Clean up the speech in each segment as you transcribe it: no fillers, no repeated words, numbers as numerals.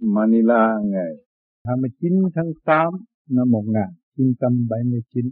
Manila ngày 29 tháng 8 năm 1979.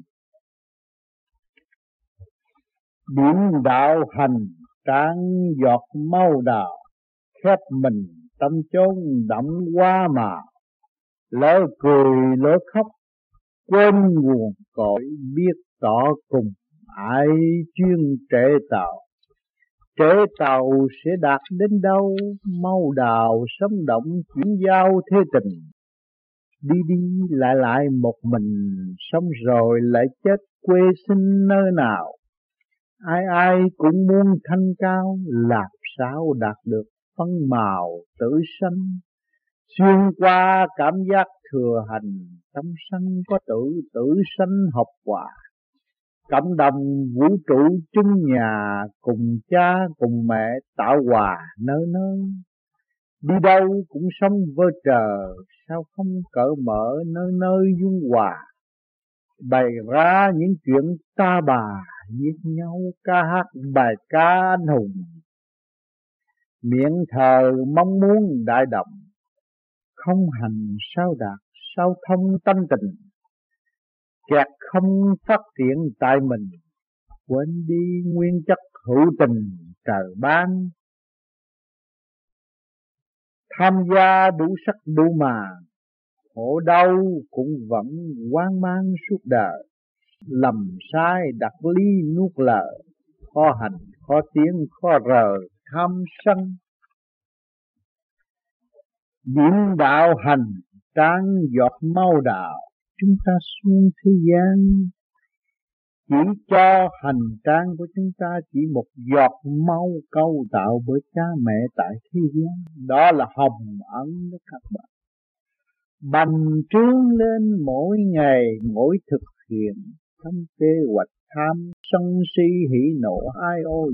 Điểm đạo hành tráng giọt mau đào, khép mình tâm chốn đậm hoa màu. Lỡ cười lỡ khóc quên nguồn cội, biết tỏ cùng ai chuyên trễ tàu. Trễ tàu sẽ đạt đến đâu, mau đào sống động chuyển giao thế tình. Đi đi lại lại một mình, sống rồi lại chết quê sinh nơi nào. Ai ai cũng muốn thanh cao, làm sao đạt được phân màu tử sanh. Xuyên qua cảm giác thừa hành, tâm sanh có tử sanh học hòa. Cộng đồng vũ trụ chung nhà, cùng cha cùng mẹ tạo hòa nơi nơi. Đi đâu cũng sống vơ trờ, sao không cởi mở nơi nơi dung hòa. Bày ra những chuyện ta bà, giết nhau ca hát bài ca anh hùng. Miệng thờ mong muốn đại động, không hành sao đạt, sao thông tâm tình. Kẹt không phát triển tại mình, quên đi nguyên chất hữu tình trời ban. Tham gia đủ sắc đủ màng, khổ đau cũng vẫn hoang mang suốt đời. Lầm sai đặt ly nuốt lời, khó hành khó tiến khó rời tham sân. Điểm đạo hành tráng giọt mau đào, chúng ta xuống thế gian. Chỉ cho hành trang của chúng ta chỉ một giọt máu cấu tạo bởi cha mẹ tại thế gian. Đó là hồng ân đó các bạn. Bành trướng lên mỗi ngày mỗi thực hiện, trong kế hoạch tham sân si hỉ nộ ai ô.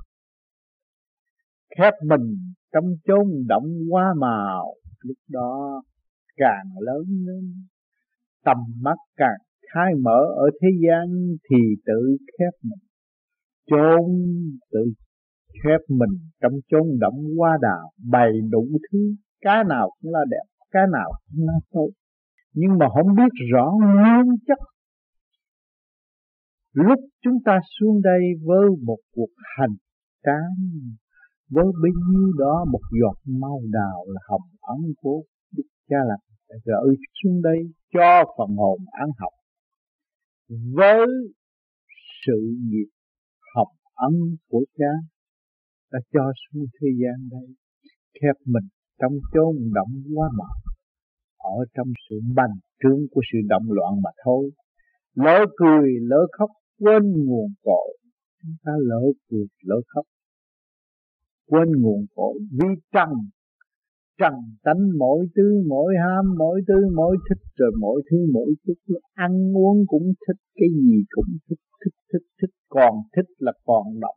Khép mình trong chốn động hoa màu, lúc đó càng lớn lên, tầm mắt càng khai mở ở thế gian thì tự khép mình. Chốn tự khép mình trong chốn động hoa đào, bày đủ thứ, cái nào cũng là đẹp, cái nào cũng là tốt. Nhưng mà không biết rõ nguyên chất. Lúc chúng ta xuống đây với một cuộc hành trang, với bấy nhiêu đó một giọt mau đào là hồng ân của Đức Cha Lành gửi xuống đây cho phần hồn an học. Với sự nghiệp hồng ân của Cha đã cho xuống thế gian đây, khép mình trong chốn động hoa màu, ở trong sự bành trướng của sự động loạn mà thôi. Lỡ cười lỡ khóc quên nguồn cội, chúng ta lỡ cười lỡ khóc quên nguồn cội. Vì trần tánh mỗi thứ mỗi ham, mỗi thứ mỗi thích, rồi mỗi thứ mỗi chút. Ăn uống cũng thích, cái gì cũng thích, còn thích là còn động.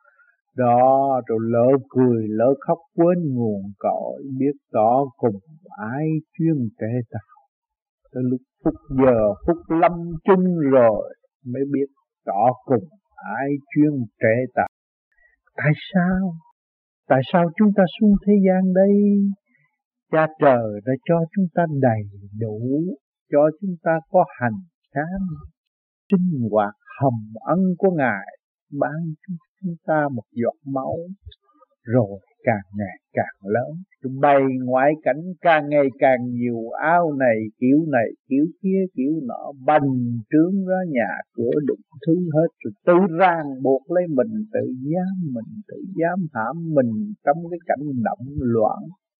Đó, rồi lỡ cười lỡ khóc quên nguồn cội, biết rõ cùng ai chuyên trễ tạo. Tới lúc phút giờ phút lâm chung rồi mới biết rõ cùng ai chuyên trễ tạo. Tại sao? Tại sao chúng ta xuống thế gian đây? Cha trời đã cho chúng ta đầy đủ, cho chúng ta có hành trang sinh hoạt hồng ân của Ngài, ban chúng ta một giọt máu, rồi càng ngày càng lớn. Bày ngoại cảnh càng ngày càng nhiều, áo này kiểu kia kiểu nọ, bành trướng ra nhà cửa đủ thứ hết, rồi tự ràng buộc lấy mình, tự giam hãm mình trong cái cảnh động loạn.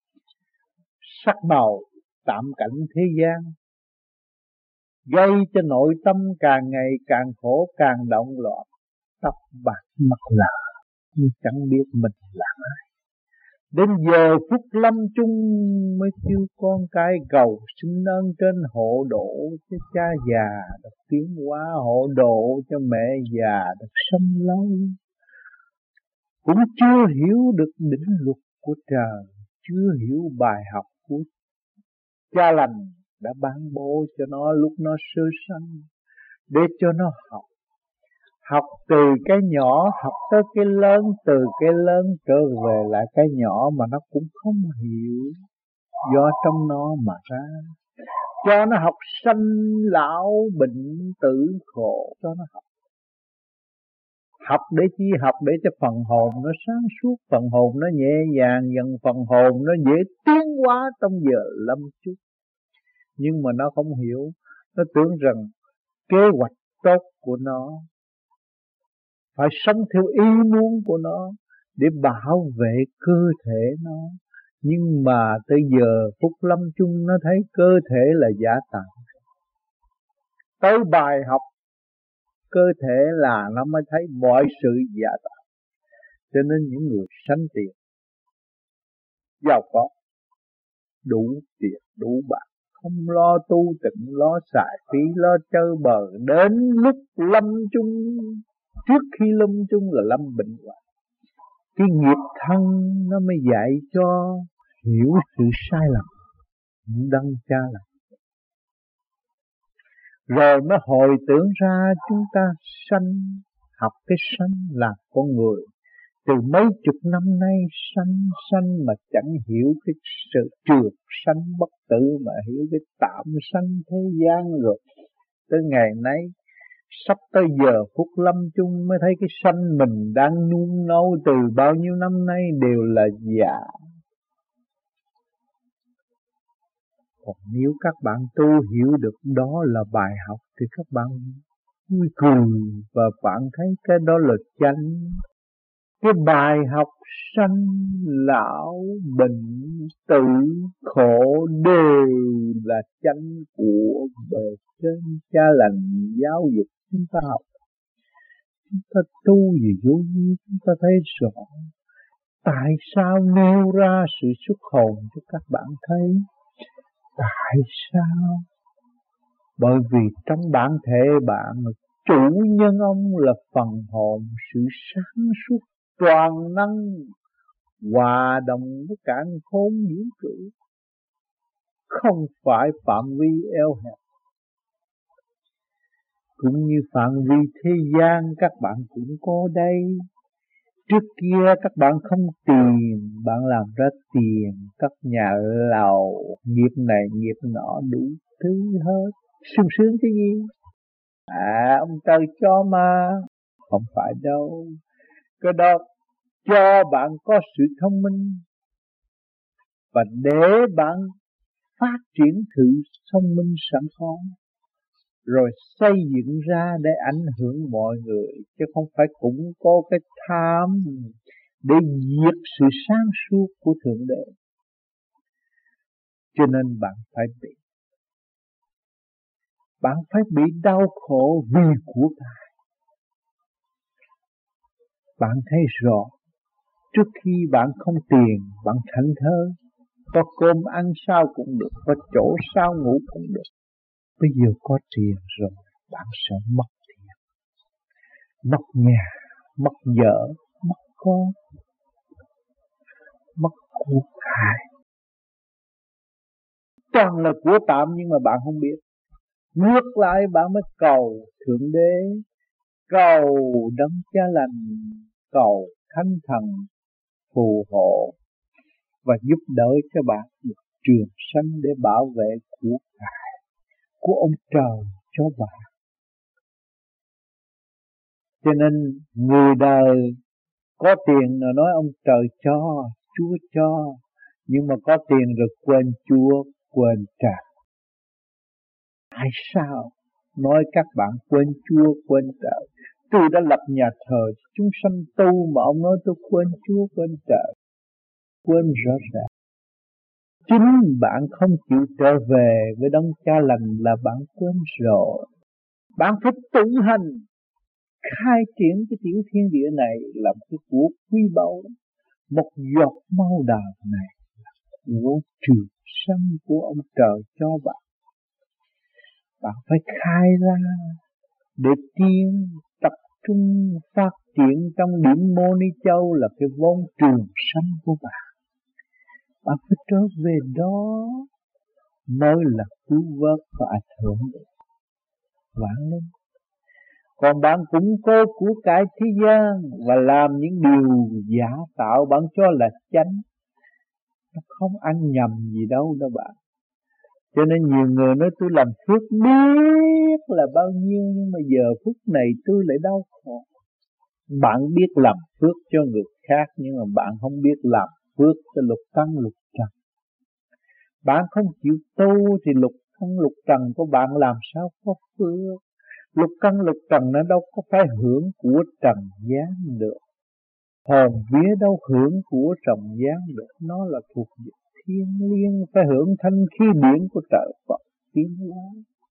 Sắc màu tạm cảnh thế gian, gây cho nội tâm càng ngày càng khổ, càng động loạn. Tóc bạc mặt lạ, nhưng chẳng biết mình là ai. Đến giờ phút lâm chung mới kêu con cái cầu xin ơn trên hộ độ cho cha già được tiến hóa, hộ độ cho mẹ già được sống lâu. Cũng chưa hiểu được định luật của trời, chưa hiểu bài học của Cha Lành đã ban bố cho nó lúc nó sơ sanh, để cho nó học. Học từ cái nhỏ, học tới cái lớn, từ cái lớn trở về lại cái nhỏ mà nó cũng không hiểu. do trong nó mà ra. Cho nó học sanh lão bệnh tử khổ, cho nó học. Học để chi? Học để cho phần hồn nó sáng suốt, phần hồn nó nhẹ nhàng, dần phần hồn nó dễ tiến hóa trong giờ lâm chung. Nhưng mà nó không hiểu, nó tưởng rằng kế hoạch tốt của nó phải sống theo ý muốn của nó để bảo vệ cơ thể nó. Nhưng mà tới giờ phút lâm chung nó thấy cơ thể là giả tạm. Tới bài học cơ thể là nó mới thấy mọi sự giả tạm. Cho nên những người sanh tiền, giàu có, đủ tiền đủ bạc, không lo tu tịnh, lo xài phí, lo chơi bời, đến lúc lâm chung, trước khi lâm chung là lâm bệnh hoạn. Cái nghiệp thân nó mới dạy cho hiểu sự sai lầm, đấng cha lành. Rồi mới hồi tưởng ra chúng ta sanh, học cái sanh là con người. Từ mấy chục năm nay sanh mà chẳng hiểu cái sự trường sanh bất tử, mà hiểu cái tạm sanh thế gian rồi. Tới ngày nay, sắp tới giờ phút lâm chung mới thấy cái sanh mình đang nung nấu từ bao nhiêu năm nay đều là giả. Còn nếu các bạn tu hiểu được đó là bài học thì các bạn vui cười và bạn thấy cái đó là chánh. Cái bài học sanh lão bệnh tử khổ đều là chánh của bề trên cha lành giáo dục chúng ta học. Chúng ta tu gì vô vi chúng ta thấy rõ. Tại sao nêu ra sự xuất hồn cho các bạn thấy? Tại sao? Bởi vì trong bản thể bạn, chủ nhân ông là phần hồn, sự sáng suốt toàn năng, hòa đồng với càn khôn vũ trụ, không phải phạm vi eo hẹp. Cũng như phạm vi thế gian các bạn cũng có đây. Trước kia các bạn không tiền, bạn làm ra tiền, các nhà lầu, nghiệp này nghiệp nọ đủ thứ hết. Sung sướng cái gì? Ông trời cho mà. Không phải đâu. Cái đó cho bạn có sự thông minh, và để bạn phát triển sự thông minh sẵn có, rồi xây dựng ra để ảnh hưởng mọi người, chứ không phải cũng có cái tham để diệt sự sáng suốt của Thượng Đế. Cho nên bạn phải bị đau khổ vì của cải. Bạn thấy rõ, trước khi bạn không tiền, bạn thảnh thơi, có cơm ăn sao cũng được, có chỗ sao ngủ cũng được. Bây giờ có tiền rồi, bạn sẽ mất tiền, mất nhà, mất vợ, mất con, mất của cải. Toàn là của tạm nhưng mà bạn không biết. Ngược lại bạn mới cầu Thượng Đế, cầu Đấng Cha Lành, cầu Thánh Thần phù hộ và giúp đỡ cho bạn được trường sanh để bảo vệ của cải của ông trời cho bạn. Cho nên người đời có tiền là nói ông trời cho, Chúa cho, nhưng mà có tiền rồi quên Chúa, quên trời. Tại sao nói các bạn quên Chúa, quên trời? Tôi đã lập nhà thờ chúng sanh tu mà ông nói tôi quên Chúa, quên trời. Quên rõ ràng. Chính bạn không chịu trở về với Đấng Cha Lành là bạn quên rồi. Bạn phải tự hành khai triển cái tiểu thiên địa này là một cái của quý báu. Một giọt máu đào này là của trường sanh của ông trời cho bạn. Bạn phải khai ra để tiến, tập trung phát triển trong điểm Mô Ni Châu là cái vốn trường sanh của bạn. Bạn phải trở về đó mới là cứu vớt và ảnh hưởng được vãng lên. Còn bạn cũng có của cải thế gian và làm những điều giả tạo bạn cho là chánh, nó không ăn nhầm gì đâu đó bạn. Cho nên nhiều người nói tôi làm phước biết là bao nhiêu, nhưng mà giờ phút này tôi lại đau khổ. Bạn biết làm phước cho người khác, nhưng mà bạn không biết làm phước cho lục căn lục trần. Bạn không chịu tu thì lục căn lục trần của bạn làm sao có phước. Lục căn lục trần nó đâu có phải hưởng của trần gian được. Hồn vía đâu hưởng của trần gian được. Nó là thuộc về thiên liêng, phải hưởng thanh khí điển của trời Phật tiến hóa.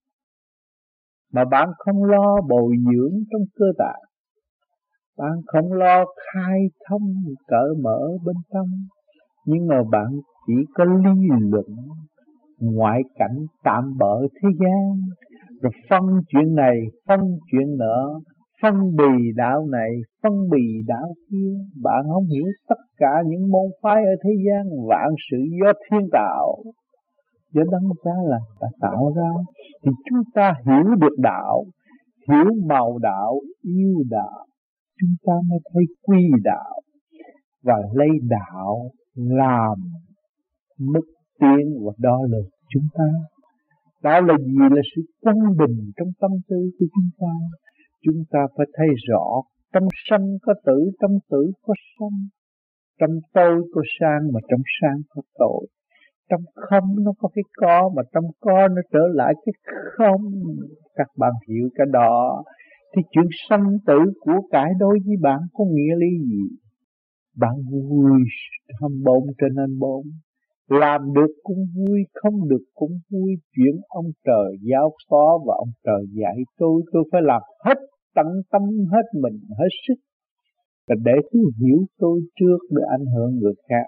Mà bạn không lo bồi dưỡng trong cơ tạng, bạn không lo khai thông cởi mở bên trong, nhưng mà bạn chỉ có lý luận ngoại cảnh tạm bợ thế gian, rồi phân chuyện này, phân chuyện nọ, phân bì đạo này, phân bì đạo kia. Bạn không hiểu tất cả những môn phái ở thế gian vạn sự do thiên tạo, do đấng cha là đã tạo ra. Thì chúng ta hiểu được đạo, hiểu màu đạo, yêu đạo, chúng ta mới thấy quy đạo và lấy đạo làm mức tiến và đo lường chúng ta. Đạo là gì? Là sự quân bình trong tâm tư của chúng ta. Chúng ta phải thấy rõ, trong sanh có tử, trong tử có sanh, trong tôi có sang mà trong sang có tội, trong không nó có cái có, mà trong có nó trở lại cái không. Các bạn hiểu cái đó thì chuyện sanh tử của cải đối với bạn có nghĩa lý gì? Bạn vui hâm bông trên anh bông, làm được cũng vui, không được cũng vui. Chuyện ông trời giao phó và ông trời dạy tôi phải làm hết tận tâm, hết mình, hết sức, và để tôi hiểu tôi trước để ảnh hưởng người khác.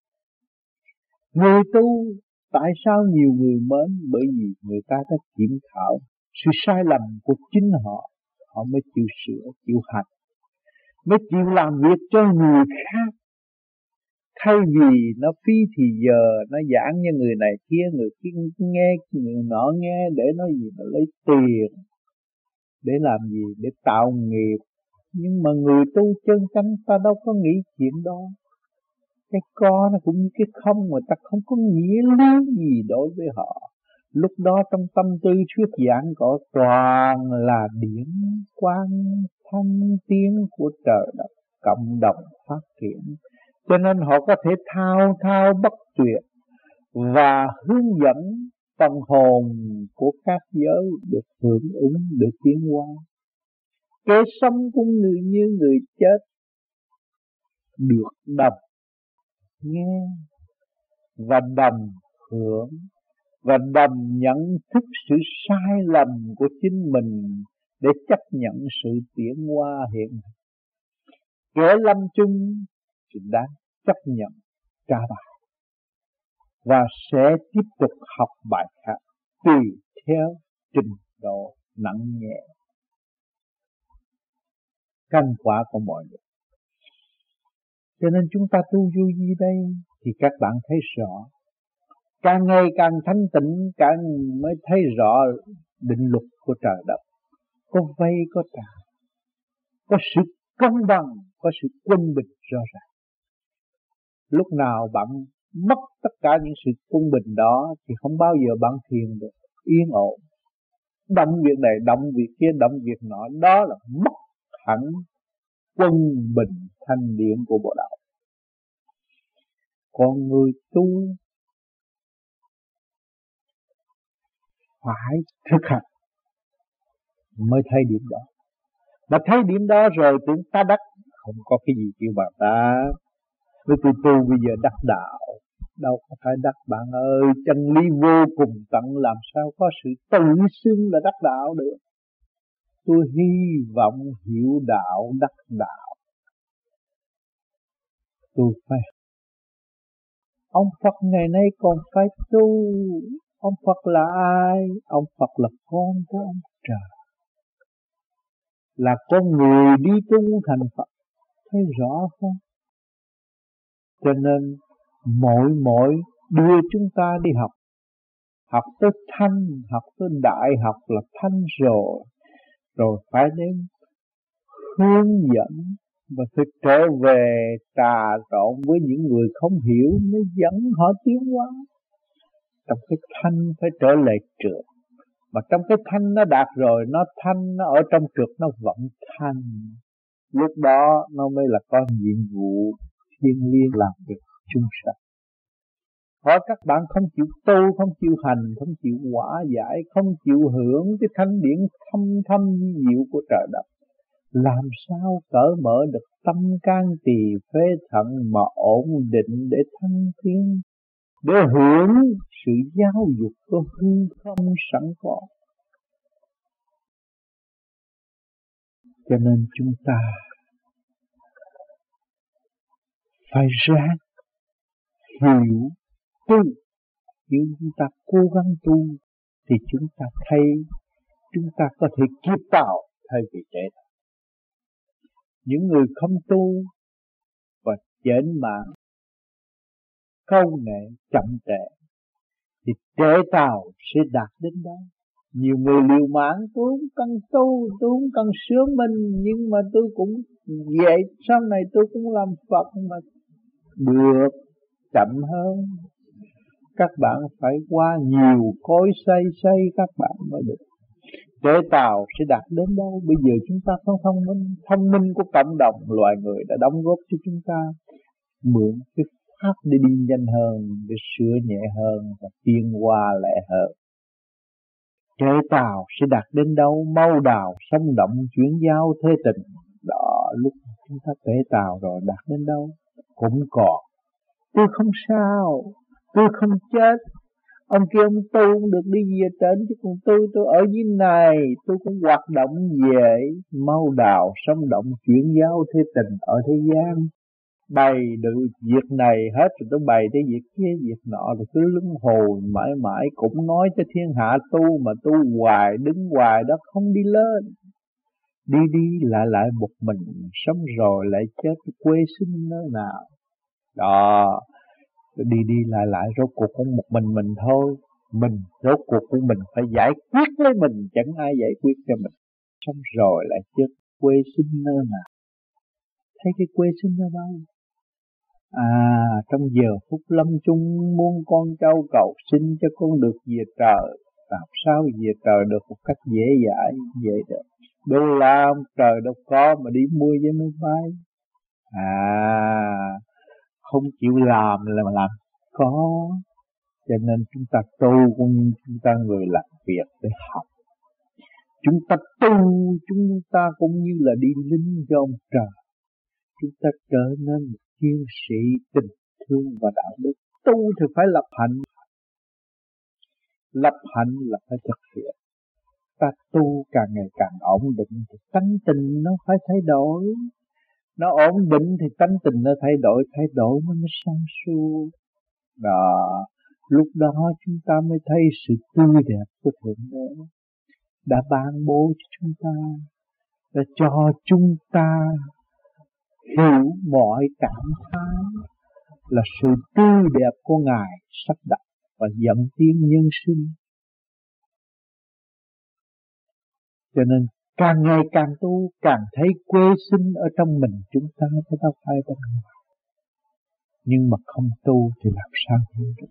Người tu tại sao nhiều người mến? Bởi vì người ta đã kiểm thảo sự sai lầm của chính họ, họ mới chịu sửa, chịu hành, mới chịu làm việc cho người khác. Thay vì nó phí thì giờ, nó giảng cho người này kia, người kia nghe, người nọ nghe, để nói gì nó lấy tiền, để làm gì? Để tạo nghiệp. Nhưng mà người tu chân chánh ta đâu có nghĩ chuyện đó. Cái có nó cũng như cái không, mà ta không có nghĩa lý gì đối với họ. Lúc đó trong tâm tư thuyết giảng có toàn là điển quang thanh tiến của trời đất cộng đồng phát triển. Cho nên họ có thể thao thao bất tuyệt và hướng dẫn phần hồn của các giới được hưởng ứng, được tiến hóa. Kẻ sống cũng như người chết, được đồng nghe và đồng hưởng và đồng nhận thức sự sai lầm của chính mình để chấp nhận sự tiến hóa hiện. Kẻ lâm chung thì đáng chấp nhận trả bài và sẽ tiếp tục học bài khác tùy theo trình độ nặng nhẹ căn quả của mọi người. Cho nên chúng ta tu vô vi đây thì các bạn thấy rõ, càng ngày càng thanh tịnh, càng mới thấy rõ định luật của trời đất, có vay có trả, có sự công bằng, có sự quân bình rõ ràng. Lúc nào bạn mất tất cả những sự quân bình đó thì không bao giờ bạn thiền được yên ổn. Động việc này, động việc kia, động việc nọ, đó là mất hẳn quân bình thanh điển của bộ đạo. Còn người tu phải thực hành mới thấy điểm đó. Mà thấy điểm đó rồi tưởng ta đắc, không có cái gì kêu bà ta. Với tôi tu bây giờ đắc đạo, đâu có phải đắc bạn ơi. Chân lý vô cùng tận, làm sao có sự tự xưng là đắc đạo được. Tôi hy vọng hiểu đạo, đắc đạo. Tôi phải. Ông Phật ngày nay còn phải tu. Ông Phật là ai? Ông Phật là con của ông trời, là con người đi tu thành Phật. Thấy rõ không? Cho nên mỗi đưa chúng ta đi học, học tới thanh, học tới đại học là thanh rồi, rồi phải đến hướng dẫn và phải trở về trà trộn với những người không hiểu mới dẫn họ tiến hóa. Trong cái thanh phải trở lại trượt, mà trong cái thanh nó đạt rồi, nó thanh, nó ở trong trượt nó vẫn thanh. Lúc đó nó mới là có nhiệm vụ thiêng liêng làm việc chung sạch. Hỏi các bạn không chịu tu, không chịu hành, không chịu quả giải, không chịu hưởng cái thanh điển thâm thâm diệu của trời đất, làm sao cởi mở được tâm can tỳ phế thận mà ổn định để thăng tiến, để hưởng sự giáo dục của hư không sẵn có. Cho nên chúng ta phải ráng hiểu tu. Nếu chúng ta cố gắng tu thì chúng ta thấy chúng ta có thể kịp tạo thay vì trễ. Những người không tu và chểnh mãn, câu nệ, chậm trễ thì trễ tàu sẽ đạt đến đó. Nhiều người liều mạng, tôi không cần tu, tôi không cần sửa mình, nhưng mà tôi cũng vậy, sau này tôi cũng làm Phật mà được, chậm hơn. Các bạn phải qua nhiều cối xây các bạn mới được. Trễ tàu sẽ đạt đến đâu? Bây giờ chúng ta không thông minh của cộng đồng loài người đã đóng góp cho chúng ta mượn cái pháp để đi nhanh hơn, để sửa nhẹ hơn và tiến hóa lẹ hơn. Trễ tàu sẽ đạt đến đâu? Mau đào sông động chuyển giao thế tình. Đó, lúc chúng ta trễ tàu rồi đạt đến đâu? Cũng còn. Tôi không sao, tôi không chết. Ông kia ông tu cũng được đi về trên, chứ còn tôi ở dưới này, tôi cũng hoạt động dễ. Mau đào sông động chuyển giao thế tình ở thế gian. Bày được việc này hết rồi tôi bày tới việc kia, việc nọ, rồi cứ luân hồi mãi mãi cũng nói cho thiên hạ tu, mà tu hoài, đứng hoài đó không đi lên. Đi đi lại một mình, sống rồi lại chết, quê sinh nơi nào. Đó, đi đi lại rốt cuộc cũng một mình thôi. Mình rốt cuộc của mình phải giải quyết lấy mình, chẳng ai giải quyết cho mình. Xong rồi lại chết, quê sinh nơi nào. Thấy cái quê sinh ở đâu? Trong giờ phút lâm chung muôn con cháu cầu xin cho con được về trời. Làm sao về trời được một cách dễ dãi vậy được? Đâu làm trời đâu có mà đi mua với máy bay. Không chịu làm là mà làm có. Cho nên chúng ta tu cũng như chúng ta người làm việc để học. Chúng ta tu, chúng ta cũng như là đi lính cho ông trời. Chúng ta trở nên một chiến sĩ tình thương và đạo đức. Tu thì phải lập hạnh. Lập hạnh là phải thực hiện. Ta tu càng ngày càng ổn định thì tánh tình nó phải thay đổi. Nó ổn định thì tánh tình nó thay đổi nó mới sáng suốt. Đó, lúc đó chúng ta mới thấy sự tươi đẹp của Thượng Đế đã ban bố cho chúng ta, đã cho chúng ta hiểu mọi cảm thái là sự tươi đẹp của Ngài sắp đặt và dẫn tiến nhân sinh. Cho nên càng ngày càng tu, càng thấy quê sinh ở trong mình chúng ta, chứ đâu phải bên ngoài. Nhưng mà không tu thì làm sao hiểu được?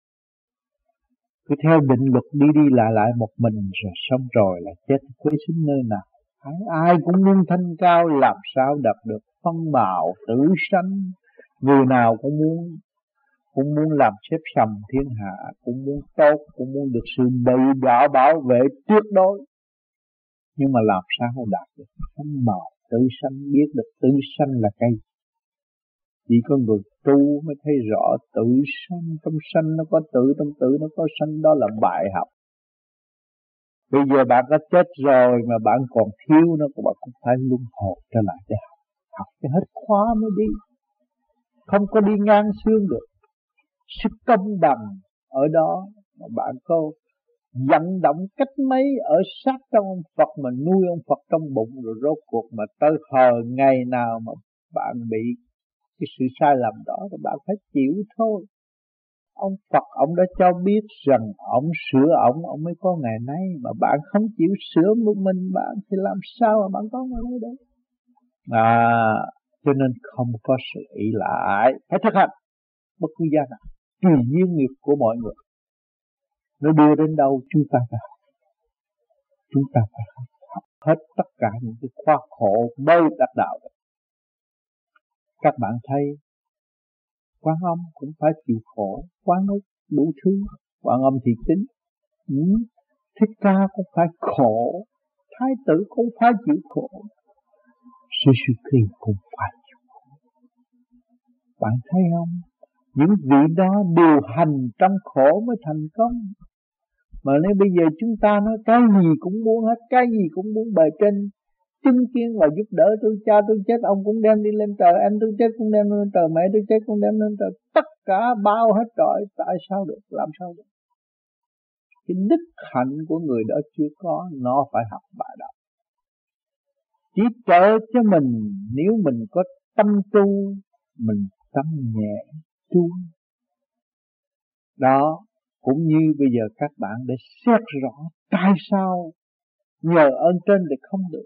Cứ theo định luật đi đi lại một mình rồi xong rồi là chết, quê sinh nơi nào? Ai cũng muốn thanh cao, làm sao đạt được phong bạo tử sanh. Người nào cũng muốn làm xếp sầm thiên hạ, cũng muốn tốt, cũng muốn được sự bảo vệ tuyệt đối. Nhưng mà làm sao đạt được phong bạo tử sanh, biết được tử sanh là cái gì? Chỉ có người tu mới thấy rõ tử sanh, trong sanh nó có tử, trong tử nó có sanh, đó là bài học. Bây giờ bạn đã chết rồi mà bạn còn thiếu nó, bạn cũng phải luân hồi trở lại để học. Học cho hết khóa mới đi. Không có đi ngang xương được. Sự công bằng ở đó mà bạn có vận động cách mấy ở sát trong ông Phật mà nuôi ông Phật trong bụng, rồi rốt cuộc mà tới ngày nào mà bạn bị cái sự sai lầm đó thì bạn phải chịu thôi. Ông Phật ông đã cho biết rằng ông sửa ông mới có ngày nay, mà bạn không chịu sửa một mình bạn thì làm sao mà bạn có ngày nay được? Cho nên không có sự ỷ lại, phải thực hành bất cứ giá nào, tùy duyên nghiệp của mọi người. Nó đưa đến đâu chúng ta phải học. Chúng ta phải học hết tất cả những cái khoa khổ mới đắc đạo. Các bạn thấy Quan Âm cũng phải chịu khổ, Quán Ức đủ thứ, Quan Âm thì tính, Thích Ca cũng phải khổ, Thái tử cũng phải chịu khổ, Suzuki cũng phải chịu khổ. Bạn thấy không? Những vị đó điều hành trong khổ mới thành công. Mà nếu bây giờ chúng ta nói cái gì cũng muốn hết, cái gì cũng muốn bề trên chứng kiến và giúp đỡ tôi, cha tôi chết ông cũng đem đi lên trời, anh tôi chết cũng đem lên trời, mẹ tôi chết cũng đem lên trời, tất cả bao hết trọi, tại sao được, làm sao được? Cái đức hạnh của người đó chưa có, nó phải học bài đó. Chỉ trợ cho mình, nếu mình có tâm tu, mình tâm nhẹ tu. Đó, cũng như bây giờ các bạn để xét rõ tại sao nhờ ơn trên thì không được,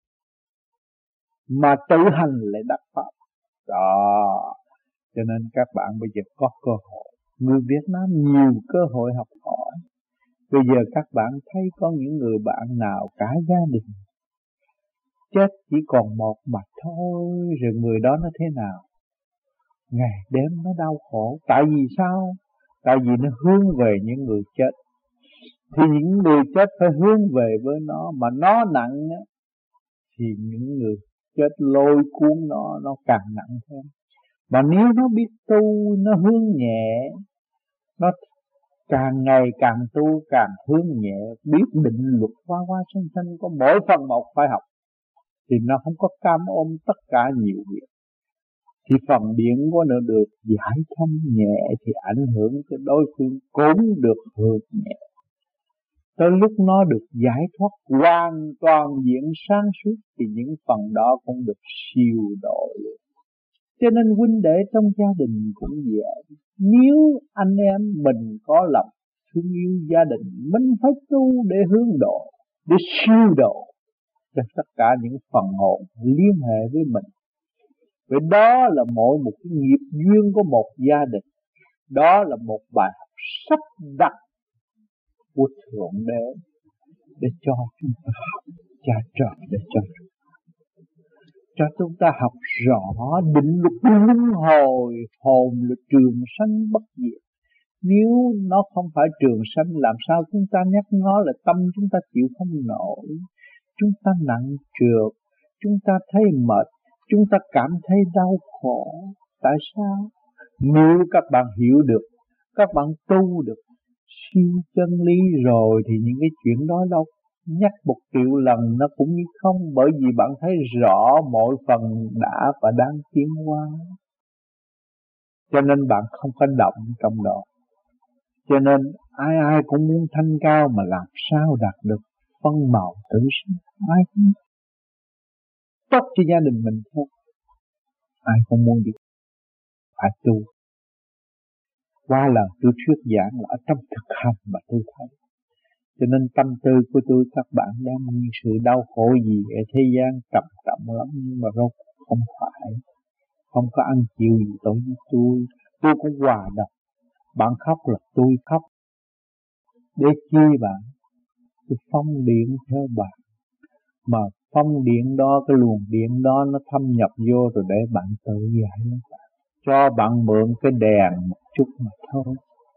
mà tự hành lại đắc pháp. Đó, cho nên các bạn bây giờ có cơ hội. Người Việt Nam nhiều cơ hội học hỏi. Bây giờ các bạn thấy có những người bạn nào cả gia đình chết chỉ còn một mà thôi, rồi người đó nó thế nào? Ngày đêm nó đau khổ. Tại vì sao? Tại vì nó hướng về những người chết. Thì những người chết phải hướng về với nó, mà nó nặng á, thì những người chết lôi cuốn nó càng nặng hơn. Mà nếu nó biết tu, nó hướng nhẹ, nó càng ngày càng tu càng hướng nhẹ, biết định luật qua sanh sanh có mỗi phần một phải học, thì nó không có cam ôm tất cả nhiều việc. Thì phần điện của nó được giải thông nhẹ thì ảnh hưởng cho đối phương cũng được hưởng nhẹ. Tới lúc nó được giải thoát hoàn toàn diện sáng suốt thì những phần đó cũng được siêu độ luôn. Cho nên huynh đệ trong gia đình cũng vậy. Nếu anh em mình có lòng thương yêu gia đình, mình phải tu để hướng độ, để siêu độ cho tất cả những phần hồn liên hệ với mình. Vậy đó là mỗi một cái nghiệp duyên của một gia đình. Đó là một bài học sắp đặt của Thượng Đế để cho chúng ta học, cha trời để cho chúng ta học rõ định luật luân hồi. Hồn là trường sanh bất diệt. Nếu nó không phải trường sanh, làm sao chúng ta nhắc nó là tâm chúng ta chịu không nổi. Chúng ta nặng trược, chúng ta thấy mệt, chúng ta cảm thấy đau khổ. Tại sao? Nếu các bạn hiểu được, các bạn tu được siêu chân lý rồi thì những cái chuyện đó đâu nhắc 1.000.000 lần nó cũng như không, bởi vì bạn thấy rõ mỗi phần đã và đang tiến hóa. Cho nên bạn không có động trong đó. Cho nên ai cũng muốn thanh cao, mà làm sao đạt được phân màu tử sinh. Ai cũng tốt cho gia đình mình thôi. Ai cũng muốn được, phải tu. Qua lần tôi thuyết giảng là ở trong thực hành mà tôi thấy. Cho nên tâm tư của tôi, các bạn đang những sự đau khổ gì ở thế gian trầm trọng lắm, nhưng mà rốt không phải. Không có ăn chịu gì tội với tôi cũng hòa đồng. Bạn khóc là tôi khóc. Để chi bạn? Tôi phong điện theo bạn. Mà phong điện đó, cái luồng điện đó nó thâm nhập vô rồi để bạn tự giải nó. Cho bạn mượn cái đèn một chút mà thôi.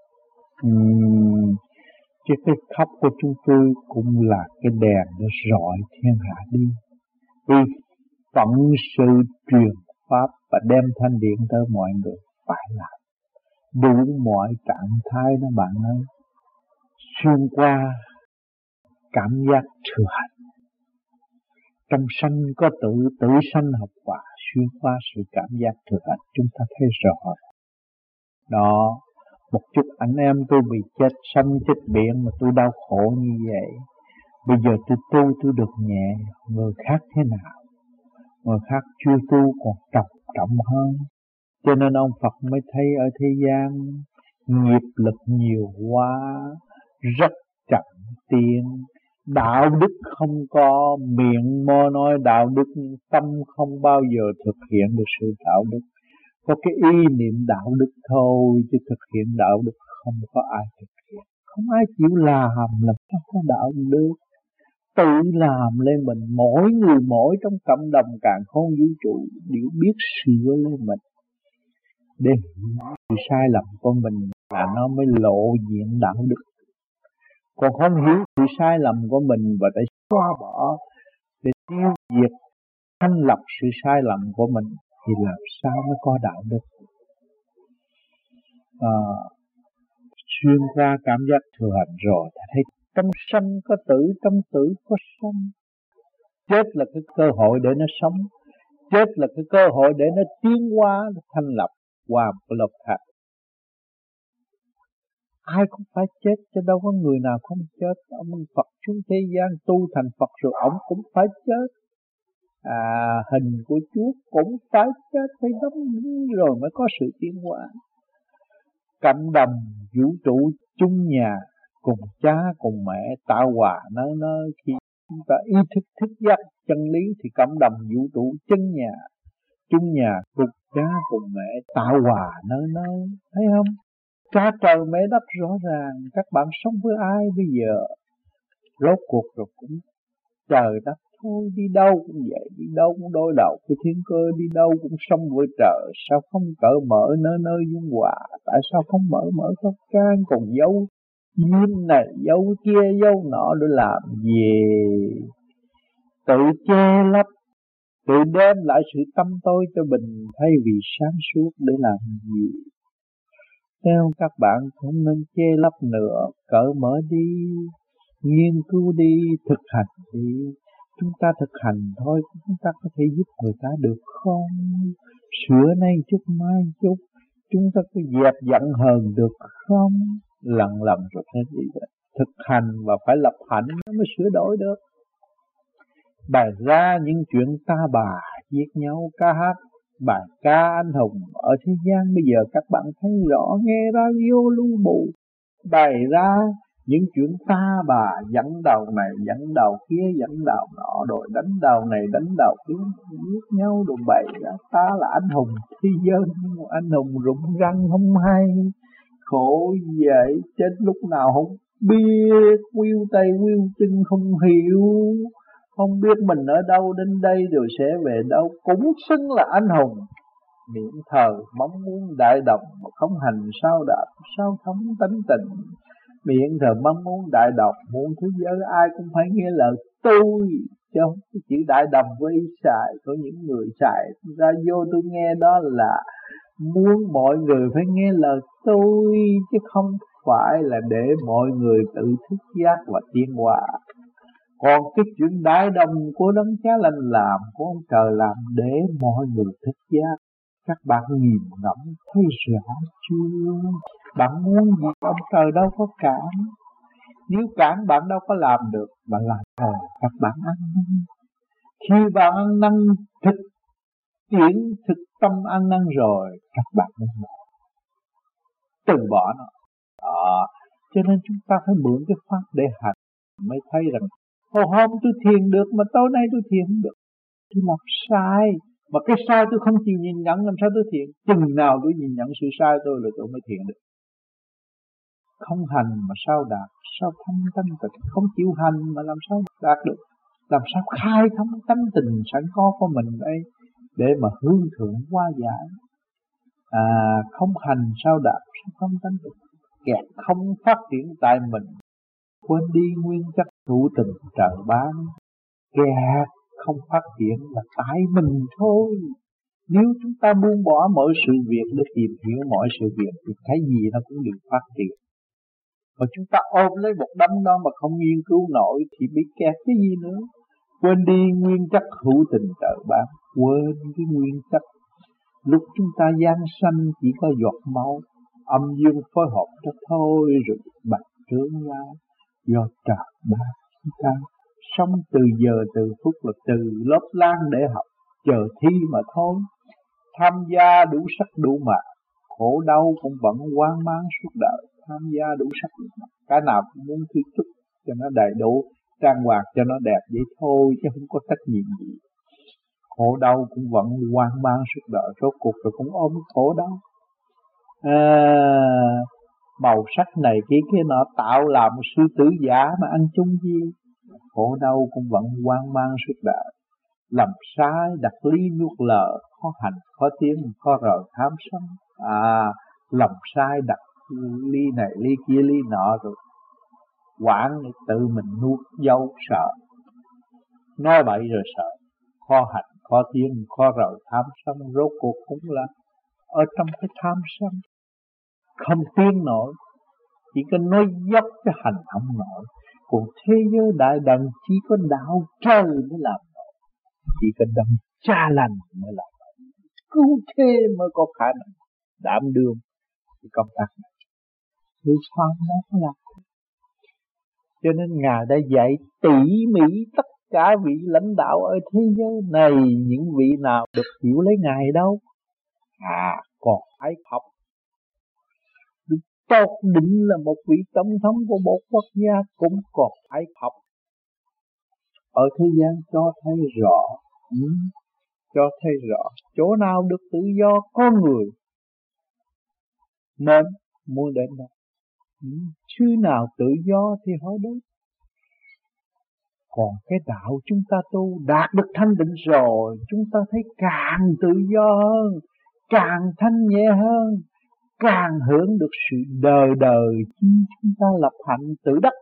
Chứ cái khóc của chúng tôi cũng là cái đèn để rọi thiên hạ đi. Vì phận sự truyền pháp và đem thanh điện tới mọi người phải làm. Đủ mọi trạng thái đó bạn ơi. Xuyên qua cảm giác thừa hành. Trong sanh có tự sanh học quả, xuyên qua sự cảm giác thừa hành chúng ta thấy rõ. Đó, một chút anh em tôi bị chết sông chết biển mà tôi đau khổ như vậy. Bây giờ tôi tu tôi được nhẹ, người khác thế nào? Người khác chưa tu còn trọng hơn. Cho nên ông Phật mới thấy ở thế gian nghiệp lực nhiều quá, rất chậm tiến, Đạo đức không có, miệng mô nói đạo đức nhưng tâm không bao giờ thực hiện được sự đạo đức. Có cái ý niệm đạo đức thôi, chứ thực hiện đạo đức không có ai thực hiện. Không ai chịu làm sao có đạo đức. Tự làm lên mình, mỗi người mỗi trong cộng đồng càn khôn vũ trụ đều biết sửa lên mình. Để sự sai lầm của mình là nó mới lộ diện đạo đức. Còn không hiểu sự sai lầm của mình và để xóa bỏ, để tiêu diệt, thanh lọc sự sai lầm của mình thì làm sao mới có đạo đức. Xuyên qua cảm giác thừa hành rồi thấy trong sanh có tử, trong tử có sanh. Chết là cái cơ hội để nó sống, chết là cái cơ hội để nó tiến hóa, nó thanh lập qua một cái lột khác. Ai cũng phải chết, chứ đâu có người nào không chết. Ông Phật xuống thế gian tu thành Phật rồi ông cũng phải chết. Hình của Chúa cũng phải chết, phải đóng rồi mới có sự tiến hóa. Cộng đồng vũ trụ chung nhà, cùng cha cùng mẹ tạo hòa nó khi chúng ta ý thức giác chân lý thì cộng đồng vũ trụ chân nhà, chung nhà cùng cha cùng mẹ tạo hòa nó thấy không? Cha trời mẹ đất rõ ràng. Các bạn sống với ai bây giờ? Rốt cuộc rồi cũng trời đất thôi. Đi đâu cũng vậy, đi đâu cũng đối đầu với thiên cơ, đi đâu cũng sống với trời. Sao không cởi mở nơi nơi dung hòa? Tại sao không mở không can, còn giấu diêm này giấu kia giấu nọ để làm gì? Tự che lấp, tự đem lại sự tâm tôi cho mình thay vì sáng suốt để làm gì? Theo các bạn không nên che lấp nữa, cởi mở đi, nghiên cứu đi, thực hành đi. Chúng ta thực hành thôi, chúng ta có thể giúp người ta được không? Sửa nay chút mai chút, chúng ta có dẹp giận hờn được không? Lần lần rồi thế gì đó. Thực hành và phải lập hạnh nó mới sửa đổi được. Bày ra những chuyện ta bà giết nhau, ca hát bài ca anh hùng ở thế gian bây giờ các bạn thấy rõ, nghe radio lưu bù bày ra những chuyện ta bà dẫn đầu này dẫn đầu kia dẫn đầu nọ, rồi đánh đầu này đánh đầu kia giết nhau, rồi bày ra ta là anh hùng thế giới, nhưng mà anh hùng rụng răng không hay, khổ vậy, chết lúc nào không biết, quêu tay quêu chân không hiểu, không biết mình ở đâu đến đây rồi sẽ về đâu, cũng xưng là anh hùng. Miệng thờ mong muốn đại đồng mà không hành sao đạt, sao thống tánh tình. Miệng thờ mong muốn đại đồng, muốn thế giới ai cũng phải nghe lời tôi, chứ không cái chữ đại đồng với xài. Có những người xài ra vô tôi nghe đó là muốn mọi người phải nghe lời tôi, chứ không phải là để mọi người tự thức giác và tiến hóa. Còn cái chuyện đại đồng của đấng Cha Lành làm, của ông trời làm để mọi người thức giác. Các bạn nghiền ngẫm thấy rõ chưa? Bạn muốn gì ông trời đâu có cản. Nếu cản bạn đâu có làm được. Bạn làm rồi các bạn ăn năn. Khi bạn ăn năn thực tâm ăn năn rồi, các bạn mới từ bỏ nó. Cho nên chúng ta phải mượn cái pháp để hành, mới thấy rằng hôm tôi thiền được mà tối nay tôi thiền không được. Tôi làm sai. Mà cái sai tôi không chịu nhìn nhận, làm sao tôi thiền? Chừng nào tôi nhìn nhận sự sai tôi là tôi mới thiền được. Không hành mà sao đạt, sao thông tánh tình. Không chịu hành mà làm sao đạt được. Làm sao khai thông tánh tình sẵn có của mình đây để mà hướng thượng hóa giải. Không hành sao đạt, sao thông tánh tình. Kẹt không phát triển tại mình, quên đi nguyên chất hữu tình trợ bán. Kẹt không phát triển là tại mình thôi. Nếu chúng ta buông bỏ mọi sự việc để tìm hiểu mọi sự việc thì cái gì nó cũng đều phát triển. Mà chúng ta ôm lấy một đống đó mà không nghiên cứu nổi thì bị kẹt cái gì nữa. Quên đi nguyên chất hữu tình trợ bán, quên cái nguyên chất. Lúc chúng ta giáng sanh chỉ có giọt máu, âm dương phối hợp cho thôi rồi bạch trướng ra. Do trời ban chúng ta sống từ giờ từ phút là từ lớp lan để học, chờ thi mà thôi. Tham gia đủ sắc đủ mặt, khổ đau cũng vẫn hoang mang suốt đời. Tham gia đủ sắc đủ mặt, cái nào cũng muốn thi chúc cho nó đầy đủ, trang hoàng cho nó đẹp vậy thôi, chứ không có trách nhiệm gì. Khổ đau cũng vẫn hoang mang suốt đời, rốt cuộc rồi cũng ôm khổ đau. Màu sắc này kia nọ tạo làm một sư tử giả mà ăn chung gì. Khổ đau cũng vẫn hoang mang suốt đời. Làm sai đặt ly nuốt lợ, khó hành khó tiến khó rời tham sân. Làm sai đặt ly này ly kia ly nọ rồi quản tự mình nuốt dâu sợ, nói bậy rồi sợ, khó hành khó tiến khó rời tham sân. Rốt cuộc cũng là ở trong cái tham sân không tiến nổi, chỉ có nói dốc cái hành không nổi. Còn thế giới đại đẳng chỉ có đạo trời mới làm nổi, chỉ có đấng cha lành mới làm nổi, cứu thế mới có khả năng đảm đương cái công tác này. Người phàm đó có làm. Cho nên Ngài đã dạy tỉ mỉ tất cả vị lãnh đạo ở thế giới này. Những vị nào được hiểu lấy Ngài đâu, còn phải học. Được tốt định là một vị tổng thống của một quốc gia cũng còn phải học. Ở thế gian cho thấy rõ, cho thấy rõ chỗ nào được tự do con người nên muốn đến đó. Chứ nào tự do thì hỏi đến. Còn cái đạo chúng ta tu đạt được thanh định rồi, chúng ta thấy càng tự do hơn, càng thanh nhẹ hơn, càng hưởng được sự đời đời chúng ta lập hạnh tự đắc.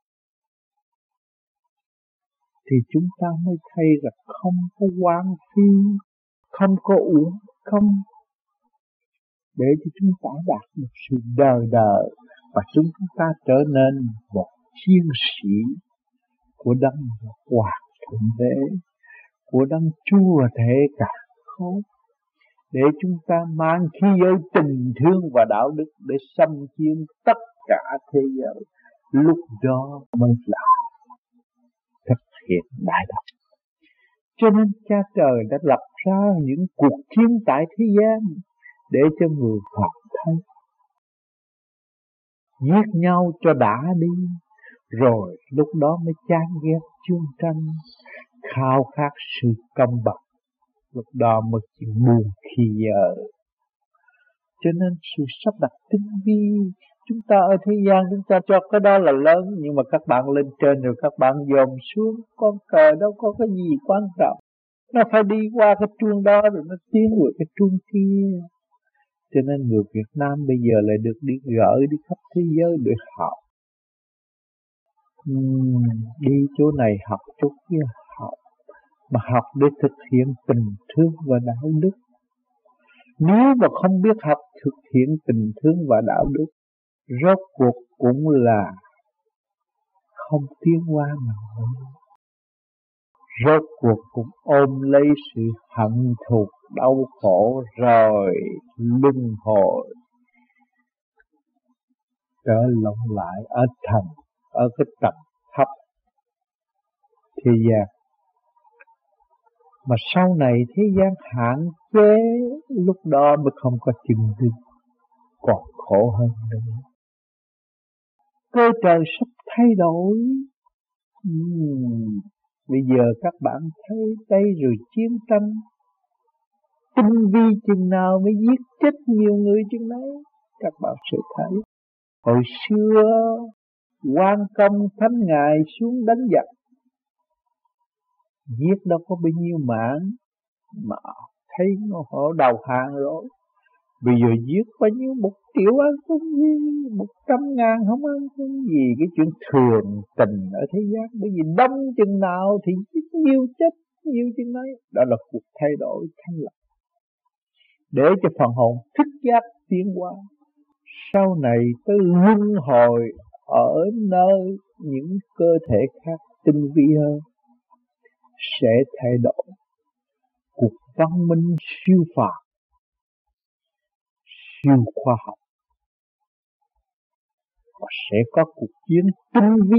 Thì chúng ta mới thấy là không có hoang phí, không có uổng công, để cho chúng ta đạt được sự đời đời và chúng ta trở nên một chiến sĩ của đấng Hoàng Thượng Đế, của đấng Chúa Thể cả khối, để chúng ta mang khí giới tình thương và đạo đức để xâm chiếm tất cả thế giới. Lúc đó mới là thực hiện đại đạo. Cho nên Cha Trời đã lập ra những cuộc chiến tại thế gian để cho người phạm thấy. Giết nhau cho đã đi, rồi lúc đó mới chán ghét chiến tranh, khao khát sự công bằng. Lúc đó mới chịu buông khi giờ. Cho nên sự sắp đặt tinh vi, chúng ta ở thế gian chúng ta cho cái đó là lớn, nhưng mà các bạn lên trên rồi các bạn dòm xuống, con cờ đâu có cái gì quan trọng. Nó phải đi qua cái chuông đó rồi nó tiến về cái chuông kia. Cho nên người Việt Nam bây giờ lại được đi gửi đi khắp thế giới để học. Đi chỗ này học, chỗ kia học. Mà học để thực hiện tình thương và đạo đức. Nếu mà không biết học thực hiện tình thương và đạo đức, rốt cuộc cũng là không tiến hóa nổi. Rốt cuộc cũng ôm lấy sự hận thù đau khổ rồi luân hồi trở lộn lại ở cái tầng thấp thế gian. Mà sau này thế gian hạn chế, lúc đó mới không có chừng đứng, còn khổ hơn nữa. Cơ trời sắp thay đổi. Bây giờ các bạn thấy đây rồi chiến tranh tinh vi chừng nào mới giết chết nhiều người chừng đấy. Các bạn sẽ thấy hồi xưa Quan Công Thánh Ngài xuống đánh giặc, giết đâu có bao nhiêu mạng, mà thấy họ đầu hàng rồi. Bây giờ giết bao nhiêu 1 triệu ăn không gì, 100.000 không ăn không gì. Cái chuyện thường tình ở thế gian, bởi vì đông chừng nào thì giết nhiều chết nhiều chừng đấy. Đó là cuộc thay đổi thanh lập, để cho phần hồn thức giác tiến hóa. Sau này tới luân hồi ở nơi những cơ thể khác tinh vi hơn, sẽ thay đổi cuộc văn minh siêu phàm, siêu khoa học, và sẽ có cuộc chiến tinh vi.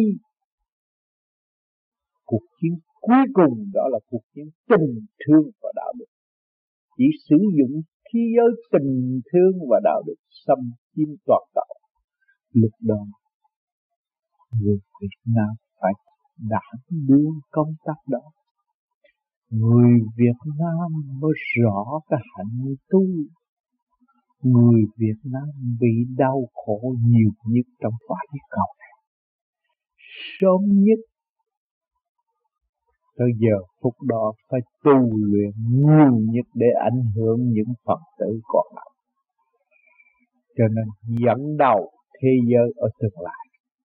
Cuộc chiến cuối cùng đó là cuộc chiến tình thương và đạo đức. Chỉ sử dụng khí giới tình thương và đạo đức xâm chiếm toàn cầu. Lúc đó người Việt Nam phải đã đương công tác đó. Người Việt Nam mới rõ cái hạnh tu. Người Việt Nam bị đau khổ nhiều nhất trong quả địa cầu này. Sớm nhất tới giờ phút đó phải tu luyện nhiều nhất để ảnh hưởng những Phật tử còn lại. Cho nên dẫn đầu thế giới ở tương lai.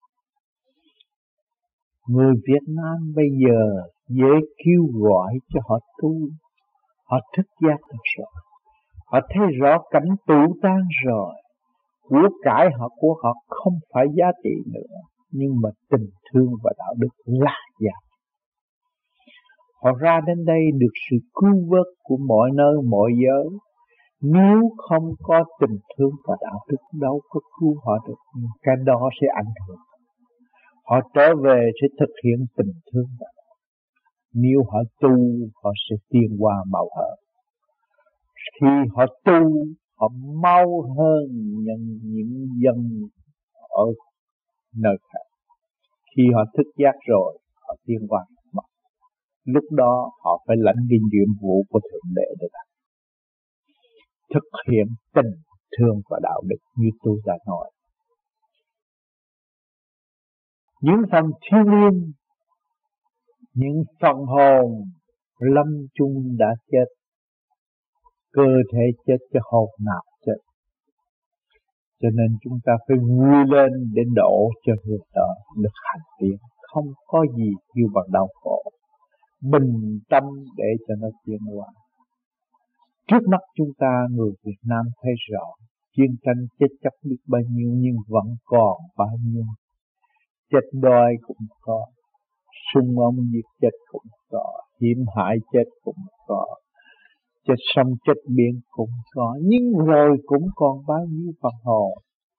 Người Việt Nam bây giờ dễ kêu gọi cho họ tu. Họ thức giác được rồi. Họ thấy rõ cảnh tụ tan rồi. Của cải của họ không phải giá trị nữa. Nhưng mà tình thương và đạo đức là giá trị. Họ ra đến đây được sự cứu vớt của mọi nơi mọi giới. Nếu không có tình thương và đạo đức đâu có cứu họ được. Cái đó sẽ ảnh hưởng. Họ trở về sẽ thực hiện tình thương và đạo đức. Nếu họ tu, họ sẽ tiến qua màu hở. Khi họ tu, họ mau hơn những dân ở nơi khác. Khi họ thức giác rồi, họ tiến qua màu. Lúc đó họ phải lãnh cái nhiệm vụ của Thượng Đế để làm. Thực hiện tình thương và đạo đức như tôi đã nói. Những phần thiên liêng, những phần hồn lâm chung đã chết. Cơ thể chết chứ hồn nào chết. Cho nên chúng ta phải vui lên để độ cho người đó được hành tiến. Không có gì kêu bằng đau khổ. Bình tâm để cho nó tiến qua. Trước mắt chúng ta người Việt Nam thấy rõ. Chiến tranh chết chóc biết bao nhiêu nhưng vẫn còn bao nhiêu. Chết đói cũng có. Sung ống giết chết cũng có. Hiểm hại chết cũng có. Chết sông chết biển cũng có. Nhưng rồi cũng còn bao nhiêu phần hồn.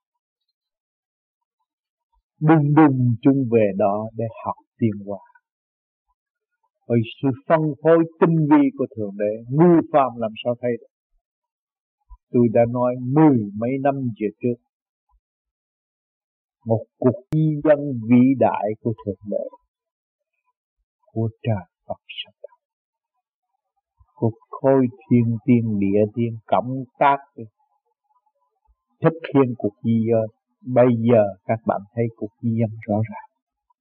Đùng chung về đó để học tiến hóa. Bởi sự phân phối tinh vi của Thượng Đế, người phàm làm sao thấy được. Tôi đã nói 10 mấy năm về trước, một cuộc di dân vĩ đại của Thượng Đế, của trời Phật sắp đặt. Cuộc khôi thiên tiên địa tiên cộng tác thực hiện cuộc di dân. Bây giờ các bạn thấy cuộc di dân rõ ràng.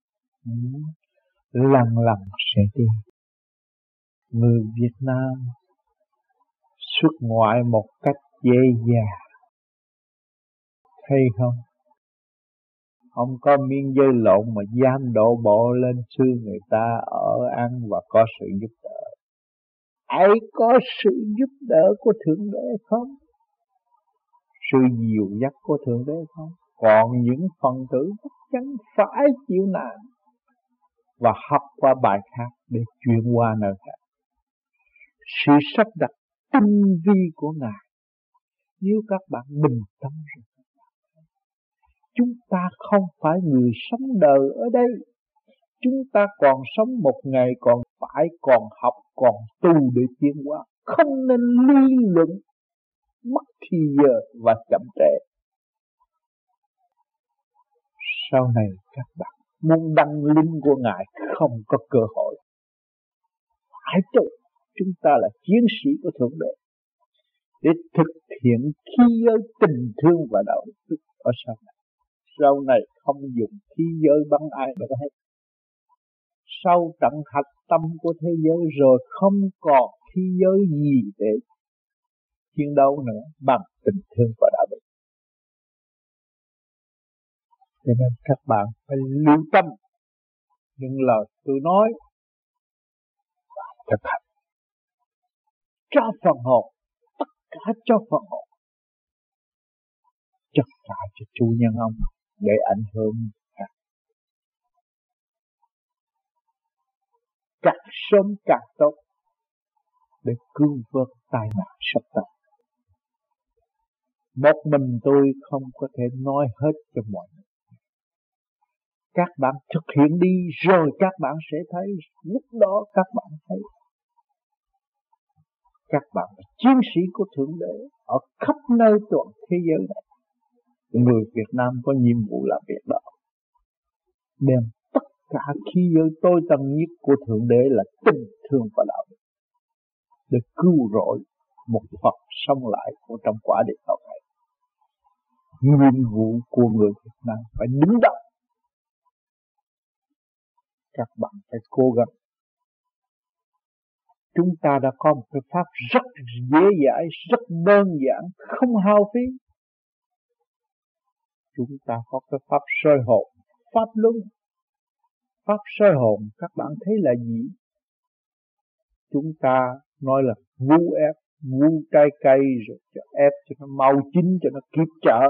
Lần lần sẽ đi. Người Việt Nam xuất ngoại một cách dễ dàng. Thấy không? Không có miếng dây lộn mà dám đổ bộ lên xưa người ta ở ăn và có sự giúp đỡ. Ai có sự giúp đỡ của Thượng Đế không? Sự dìu dắt của Thượng Đế không? Còn những phần tử chắc chắn phải chịu nạn và học qua bài khác để chuyển qua nơi khác. Sự sắp đặt tinh vi của Ngài, nếu các bạn bình tâm rồi, chúng ta không phải người sống đời ở đây. Chúng ta còn sống một ngày còn phải còn học, còn tu để tiến hóa. Không nên lý luận, mất thì giờ và chậm trễ. Sau này các bạn muốn đăng linh của Ngài không có cơ hội. Phải chứ, chúng ta là chiến sĩ của Thượng Đế để thực hiện khí giới tình thương và đạo đức ở sau này. Sau này không dùng khí giới bắn ai nữa hết. Sau trận hạch tâm của thế giới rồi không còn khí giới gì để chiến đấu nữa bằng tình thương và đạo đức. Cho nên các bạn phải lưu tâm những lời tôi nói và thực hành. Cho phần hồn, tất cả cho phần hồn. Tất cả cho chủ nhân ông để ảnh hưởng càng sớm càng tốt để cứu vớt tai nạn sắp tới. Một mình tôi không có thể nói hết cho mọi người. Các bạn thực hiện đi rồi các bạn sẽ thấy. Lúc đó các bạn thấy các bạn là chiến sĩ của Thượng Đế ở khắp nơi toàn thế giới này. Người Việt Nam có nhiệm vụ làm việc đó, đem tất cả khí giới tối tâm nhất của Thượng Đế là tình thương và đạo đức, để cứu rỗi một Phật sống lại của trong quả địa cầu này. Nhiệm vụ của người Việt Nam phải đứng đắn. Các bạn phải cố gắng. Chúng ta đã có một cái pháp rất dễ dãi, rất đơn giản, không hao phí. Chúng ta có cái pháp soi hồn, pháp luân. Pháp soi hồn các bạn thấy là gì? Chúng ta nói là vu trái cây rồi cho ép cho nó mau chín, cho nó kịp chợ.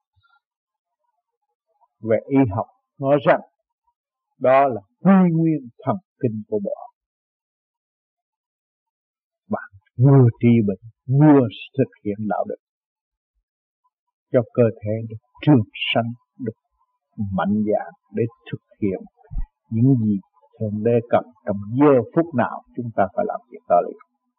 Về y học nói rằng đó là quy nguyên thần kinh của bộ. Bạn vừa trị bệnh, vừa thực hiện đạo đức, cho cơ thể được trường sanh, được mạnh dạn để thực hiện những gì Thượng Đế cần trong giờ phút nào chúng ta phải làm việc đó liền.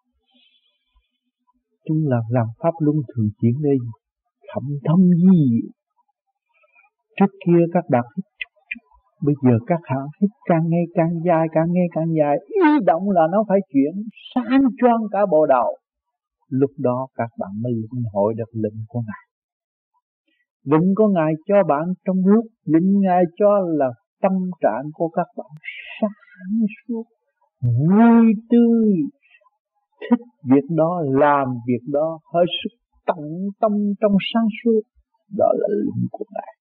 Chúng làm pháp luân thường chuyển đây, thẩm thâm gì. Trước kia các bạn hít chút, bây giờ các bạn hít càng ngày càng dài, ý động là nó phải chuyển, sáng choang cả bộ đầu. Lúc đó các bạn mới lĩnh hội được lệnh của Ngài. Lệnh của Ngài cho bạn trong lúc lệnh Ngài cho là tâm trạng của các bạn sáng suốt, vui tươi, thích việc đó, làm việc đó, hơi sức tận tâm trong sáng suốt. Đó là lệnh của Ngài.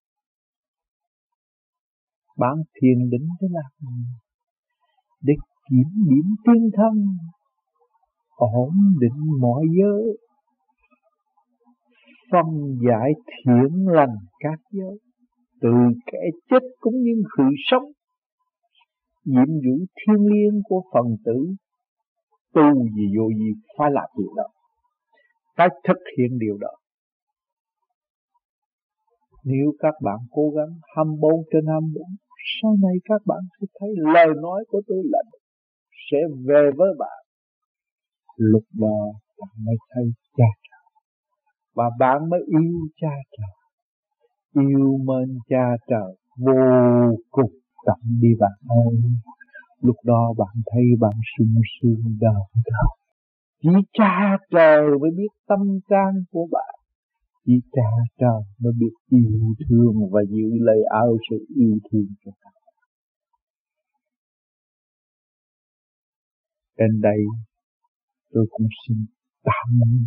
Bạn thiền định để làm gì? Để kiểm điểm tiên thân, ổn định mọi giới, phân giải thiện lành các giới, từ kẻ chết cũng như người sống. Nhiệm vụ thiêng liêng của phần tử, tu gì vô gì phải làm điều đó, phải thực hiện điều đó. Nếu các bạn cố gắng 24/24, sau này các bạn sẽ thấy lời nói của tôi là sẽ về với bạn. Lúc đó bạn mới thấy cha trời, và bạn mới yêu cha trời, yêu mến cha trời vô cùng tận đi bạn ơi. Lúc đó bạn thấy bạn sung sướng đời đời. Chỉ cha trời mới biết tâm can của bạn, chỉ cha trời mới biết yêu thương và giữ lời áo sự yêu thương cho các bạn. Đến đây tôi cũng xin tạm ngưng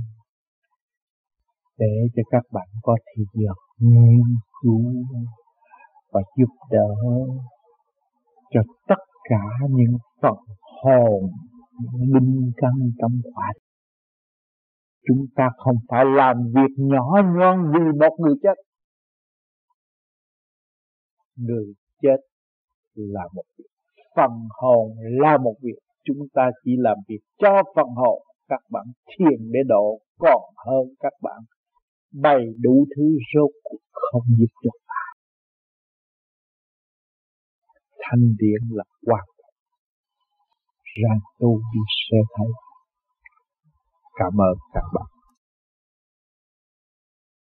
để cho các bạn có thời gian nghiên cứu và giúp đỡ cho tất cả những phần hồn, những linh căn trong quả. Chúng ta không phải làm việc nhỏ nhoi vì một người chết. Người chết là một việc, phần hồn là một việc. Chúng ta chỉ làm việc cho phần hồn. Các bạn thiền để độ còn hơn các bạn bày đủ thứ rốt cuộc không giúp được. Thanh điển là quan trọng, rằng tu đi sẽ thấy. Cảm ơn các bạn.